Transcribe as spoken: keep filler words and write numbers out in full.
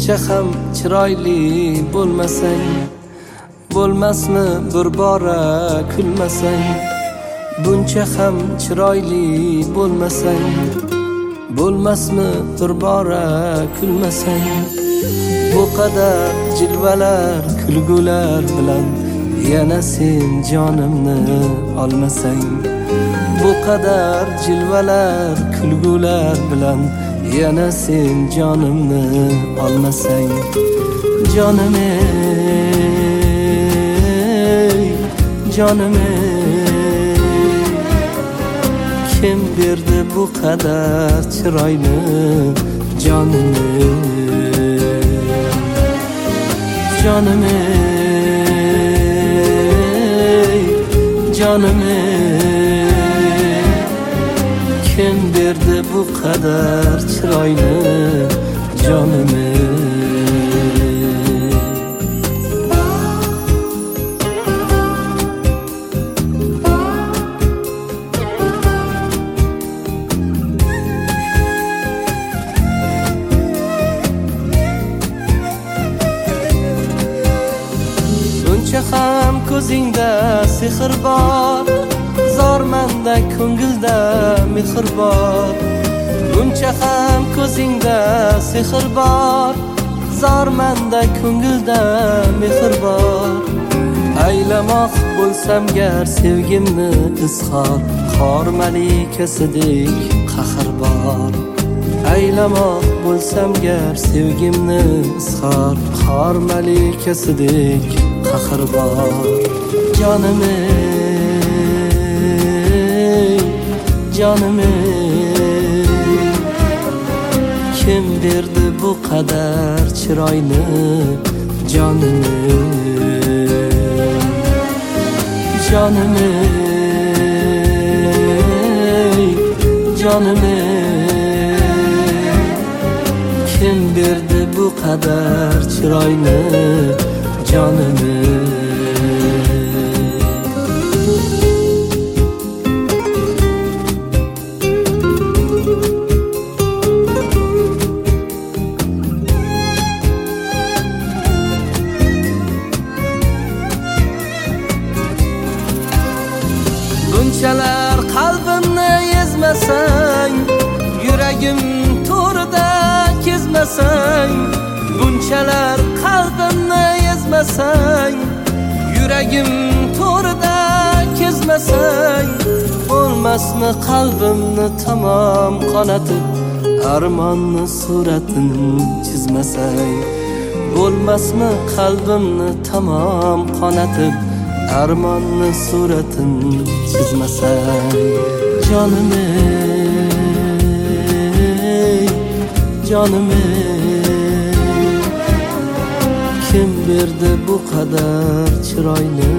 buncha ham chiroyli bo'lmasang, bo'lmasmi bir bora kulmasang? Buncha ham chiroyli bo'lmasang, bo'lmasmi bir bora kulmasang? Bu qadar jilvalar, kulgular bilan yana sen jonimni olmasang, bu qadar jilvalar, kulgular bilan yana sen jonimni olmasang, jonim ey, jonim ey, kim berdi bu qadar chiroyni jonim ey, jonim ey, jonim ey, kim berdi bu qadar chiroyni jonim ey. Buncha ham ko'zingda sehr bor, zormanda ko'ngilda mehr bor. Buncha ham ko'zingda sehr bor, zormanda ko'ngilda mehr bor. Aylamoq bo'lsam gar sevgimni izhor, qor malikasidek qahr bor. Aylamoq bo'lsam gar sevgimni izhor, qor malikasidek qahr bor. Jonim ey, jonim ey, kim berdi bu qadar chiroyni jonim ey, jonim ey, jonim ey, kim berdi bu qadar chiroyni jonim ey. Bunchalar qalbimni ezmasang, yuragim to'rida kezmasang. Bunchalar qalbimni ezmasang, yuragim to'rida kezmasang. Bo'lmasmi qalbimni tamom qonatib, armonni suratini chizmasang. Bo'lmasmi qalbimni tamom qonatib, armonni suratini chizmasang. Jonim ey, jonim ey, kim berdi bu qadar chiroyni